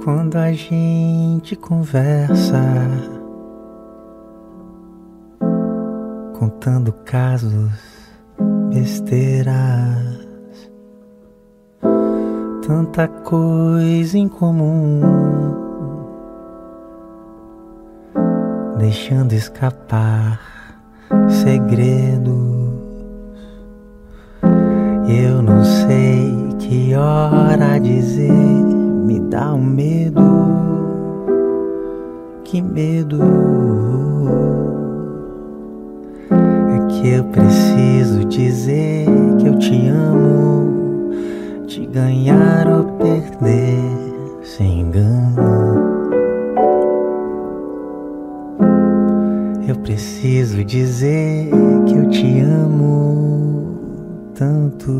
Quando a gente conversa, contando casos, besteiras, tanta coisa em comum, deixando escapar segredos. Eu não sei que hora dizer, me dá um medo, que medo. É que eu preciso dizer que eu te amo, te ganhar ou perder sem engano. Eu preciso dizer que eu te amo tanto.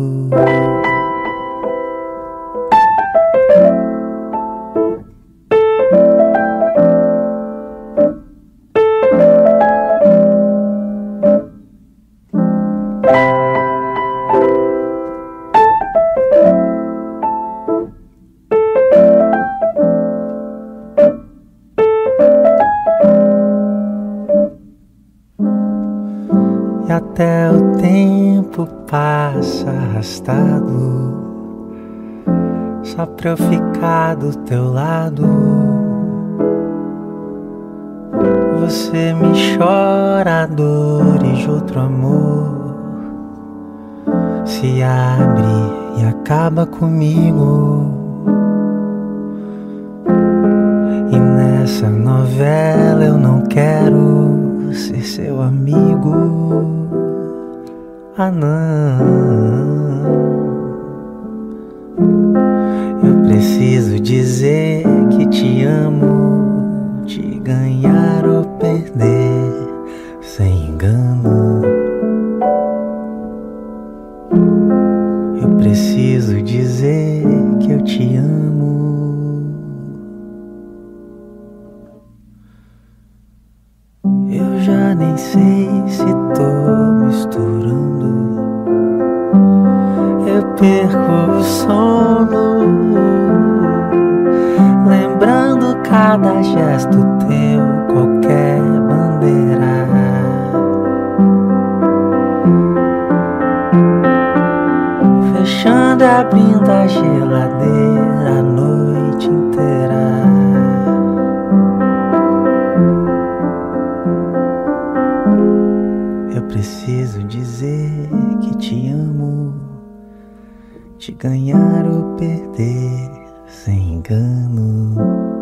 E até o tempo passa arrastado, só pra eu ficar do teu lado. Você me chora dores de outro amor, se abre e acaba comigo. E nessa novela eu não quero ser seu amigo. Ah, não. Eu preciso dizer que te amo, te ganhar ou perder sem engano. Eu preciso dizer que eu te amo. Eu já nem sei se tô misturando, eu perco o sono, lembrando cada gesto teu, qualquer bandeira. Fechando e abrindo a geladeira a noite inteira. Eu preciso dizer que te amo, te ganhar ou perder sem engano.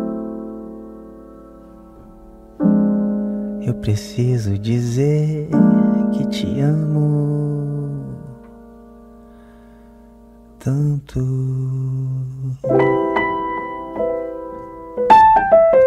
Eu preciso dizer que te amo tanto.